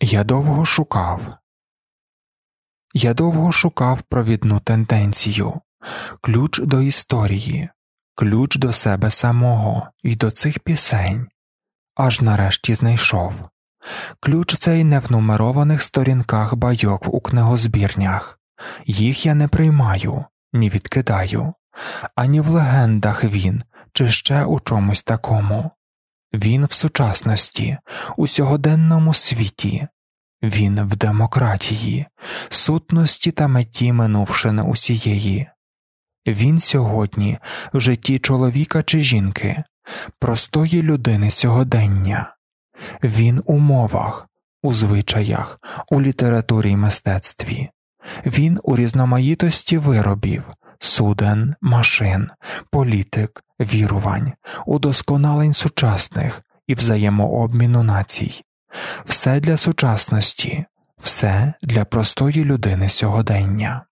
Я довго шукав провідну тенденцію, ключ до історії, ключ до себе самого і до цих пісень, аж нарешті знайшов. Ключ цей не в нумерованих сторінках байок у книгозбірнях. Їх я не приймаю, ні відкидаю, ані в легендах він, чи ще у чомусь такому. Він в сучасності, у сьогоденному світі. Він в демократії, сутності та меті минувшини усієї. Він сьогодні в житті чоловіка чи жінки, простої людини сьогодення. Він у мовах, у звичаях, у літературі й мистецтві. Він у різноманітності виробів, суден, машин, політик, вірувань, удосконалень сучасних і взаємообміну націй. Все для сучасності, все для простої людини сьогодення.